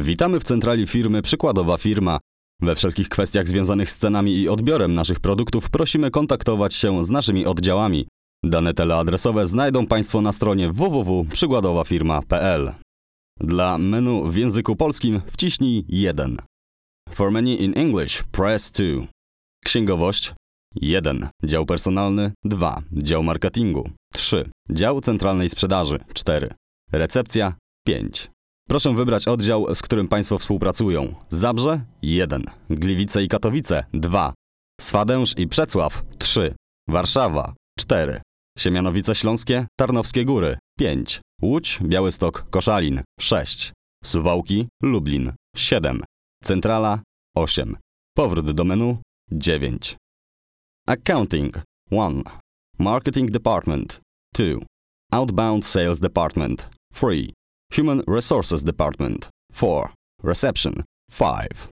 Witamy w centrali firmy Przykładowa Firma. We wszelkich kwestiach związanych z cenami i odbiorem naszych produktów prosimy kontaktować się z naszymi oddziałami. Dane teleadresowe znajdą Państwo na stronie www.przykładowafirma.pl. Dla menu w języku polskim wciśnij 1. For menu in English, press 2. Księgowość 1. Dział personalny 2. Dział marketingu 3. Dział centralnej sprzedaży 4. Recepcja 5. Proszę wybrać oddział, z którym Państwo współpracują. Zabrze 1. Gliwice i Katowice 2. Swadęż i Przecław 3. Warszawa 4. Siemianowice Śląskie, Tarnowskie Góry 5. Łódź, Białystok, Koszalin 6. Suwałki, Lublin 7. Centrala 8. Powrót do menu 9. Accounting 1. Marketing Department 2. Outbound Sales Department 3. Human Resources Department 4. Reception 5.